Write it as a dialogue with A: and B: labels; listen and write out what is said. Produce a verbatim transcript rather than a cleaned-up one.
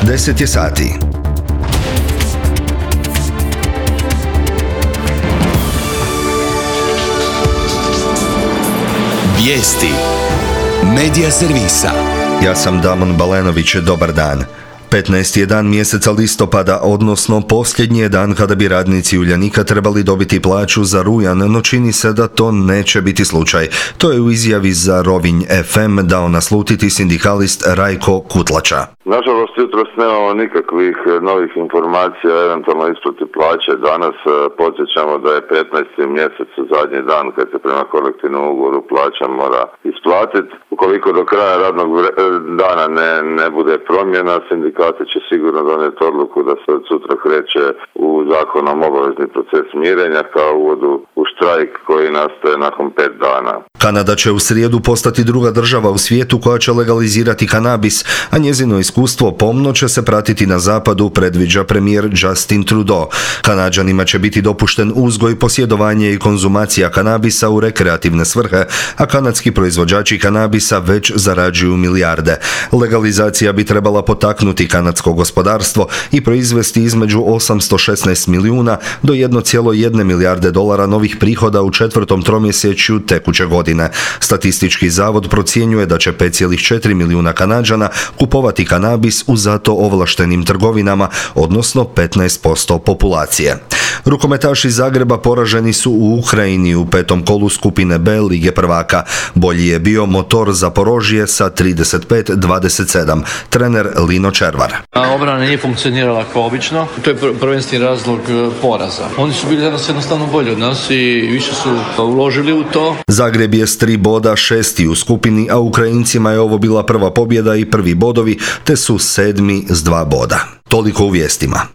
A: deset je sati.
B: Vijesti Medija servisa.
A: Ja sam Damon Balenović, dobar dan. petnaesti je dan mjeseca listopada, odnosno posljednji je dan kada bi radnici Uljanika trebali dobiti plaću za rujan, no čini se da to neće biti slučaj. To je u izjavi za Rovinj F M dao naslutiti sindikalist Rajko Kutlača.
C: Nažalost, jutros nemamo nikakvih novih informacija o eventualno isplati plaće. Danas podsjećamo da je petnaesti mjesec zadnji dan kad se prema kolektivnom ugovoru plaća mora isplatiti. Ukoliko do kraja radnog dana ne, ne bude promjena, sindikati će sigurno donijeti odluku da se od sutra kreće u zakonom obavezni proces mirenja kao uvodu u štrajk koji nastaje nakon pet dana.
A: Kanada će u srijedu postati druga država u svijetu koja će legalizirati kanabis, a njezino iskustvo pomno će se pratiti na zapadu, predviđa premijer Justin Trudeau. Kanađanima će biti dopušten uzgoj, posjedovanje i konzumacija kanabisa u rekreativne svrhe, a kanadski proizvođači kanabisa već zarađuju milijarde. Legalizacija bi trebala potaknuti kanadsko gospodarstvo i proizvesti između osamsto šesnaest milijuna do jedne zarez jedne milijarde dolara novih prihoda u četvrtom tromjesečju tekuće godine. Statistički zavod procjenjuje da će pet zarez četiri milijuna Kanađana kupovati kanabis u zato ovlaštenim trgovinama, odnosno petnaest posto populacije. Rukometaši Zagreba poraženi su u Ukrajini u petom kolu skupine B Lige prvaka. Bolji je bio Motor Zaporožje sa trideset pet dvadeset sedam. Trener Lino Červar.
D: Obrana nije funkcionirala kao obično. To je prvenstveni razlog poraza. Oni su bili jednostavno bolji od nas i više su uložili u to.
A: Zagreb je s tri boda šesti u skupini, a Ukrajincima je ovo bila prva pobjeda i prvi bodovi, te su sedmi s dva boda. Toliko u vijestima.